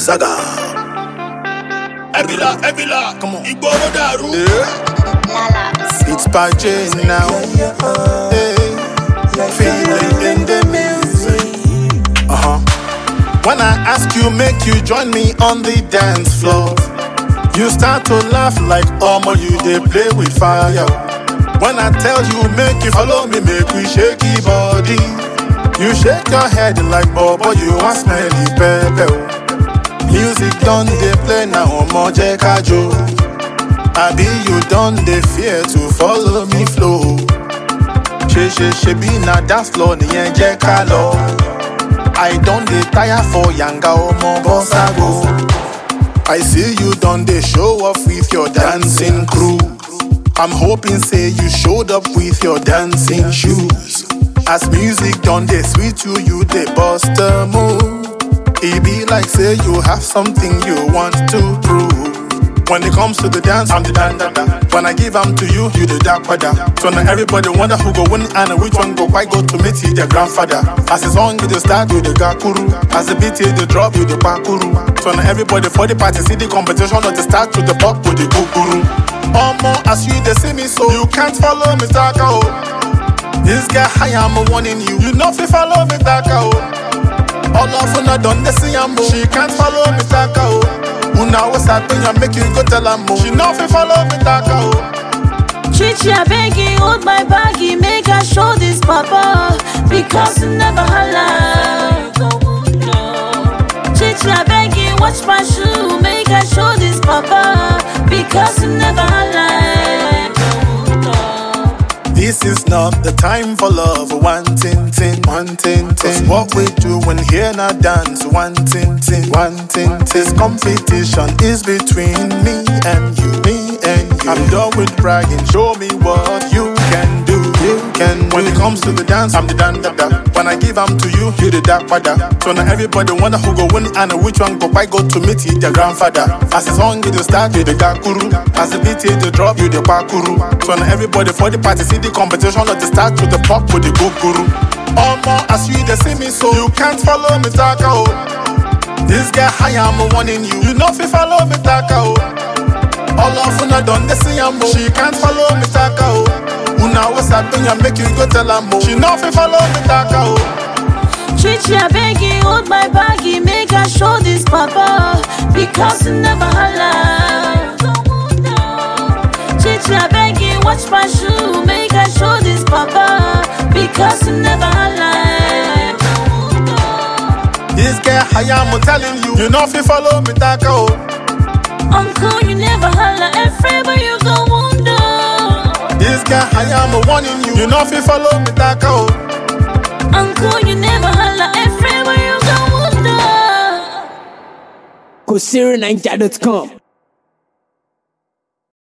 Saga. Ebila, come on. Igboro Daru. It's Pache now. Hey, feeling in the music. When I ask you, make you join me on the dance floor. You start to laugh like Omo, you they play with fire. When I tell you, make you follow me, make we shake your body. You shake your head like Bobo, you want smelly pepper. Music done, they play now, Omo Jekajo. Abi you done, they fear to follow me flow. She be na dance floor, ni Jekalo. I don't dey tire for Yanga Omo Bossa Go. I see you done, they show off with your dancing crew. I'm hoping say you showed up with your dancing shoes. As music done, they sweet you they bust a move. It be like say you have something you want to prove. When it comes to the dance, I'm the da-da-da. When I give them to you, you the da-da-da. So now everybody wonder who go win and which one go quite go to meet their grandfather. As the song you the start, you the gakuru. As the beat you the drop, you the bakuru. So now everybody for the party see the competition of the start to the pop with the gukuru. Omo, as you they see me so you can't follow me taka oh. This guy high, I'm warning you. You know if you follow me taka oh. All of una done the see am oh. She can't follow me taka oh. Una was happen and make you go tell her more. She know if you follow me taka oh. Chichi, I beg you, hold my baggy, make her show this papa. Because you never holla. Chichi, I beg you, watch my shoe, make her show this papa. Because you never holla. This is not the time for love, one tin. Cause what we do when here not dance, one tin. This competition is between me and you. I'm done with bragging, show me what you can do. When it comes to the dance, I'm the da-da-da. When I give them to you, you the da-da-da. So now everybody wonder who go win and which one go quite go to meet their grandfather. As the song you the start, you the gakuru. As the beat you the drop, you the bakuru. So now everybody for the party see the competition of the start to the pop with the gukuru. Omo, as you they see me so you can't follow me taka oh. This guy high, I'm warning you. You know if you follow me taka oh. All of una done the see am oh. She can't follow me taka oh. Una was happen and make you go tell her more. She know if you follow me taka oh. Chichi, I beg you, hold my baggy, make her show this papa. Because you never holla. Chichi, I beg you, watch my shoe, make her show this papa. Because you never holla. This guy high, I'm telling you. You know if you follow me taka oh. Uncle, you never holla, everywhere you go wonder. This guy high, I'm warning you. You know if you follow me taka oh. Uncle, you never holla, everywhere you go wonder. KosiriNiger.com